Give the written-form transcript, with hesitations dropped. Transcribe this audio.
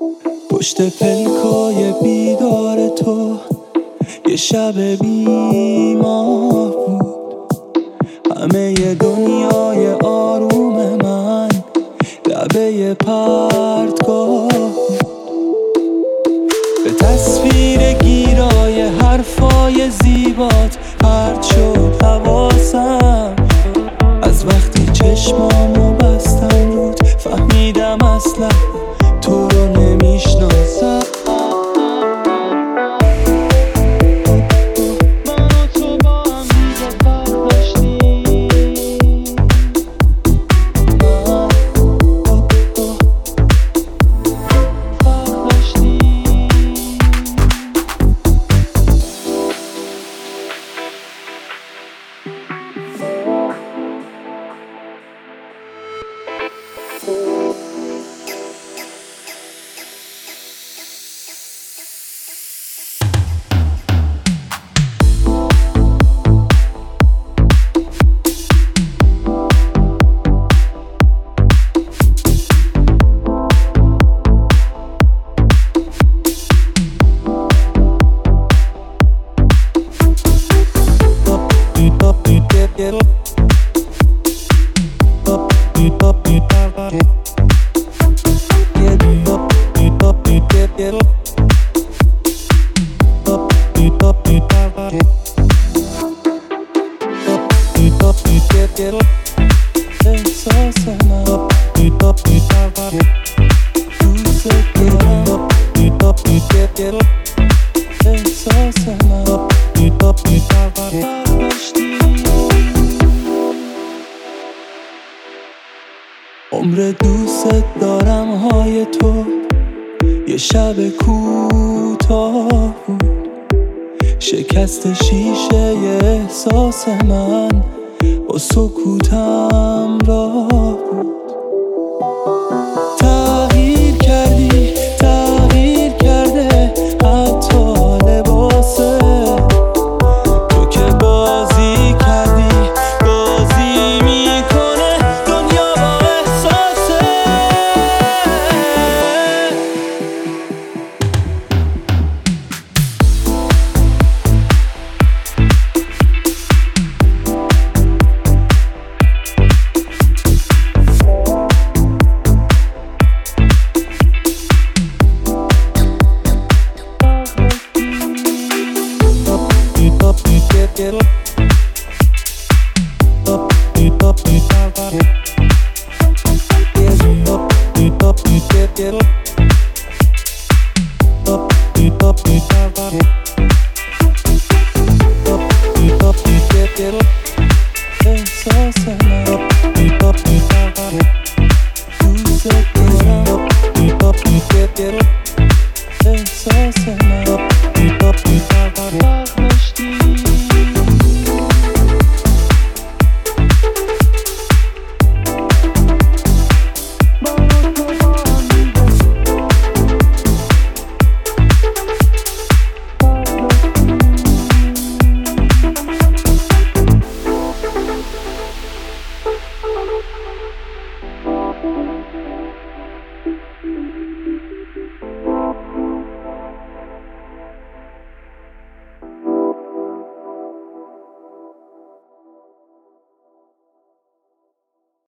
پشت پلکای بیدار تو یه شب بیمار بود. همه ی دنیای آروم من لبه پرتگاه بود. به تصویر گیرای حرفای زیبات پرت شد حواسم. از وقتی چشمامو بستم رود فهمیدم اصلا تو رو نمیشناسم. عمر دوست دارم های تو یه شب کوتاه بود. شکست شیشه ی احساس من با سکوتم راه بود. تغییر کردی تغییر کرده حتی لباسه تو که بازی کردی بازی میکنه دنیا با احساسه. Get up, up, get up, get up.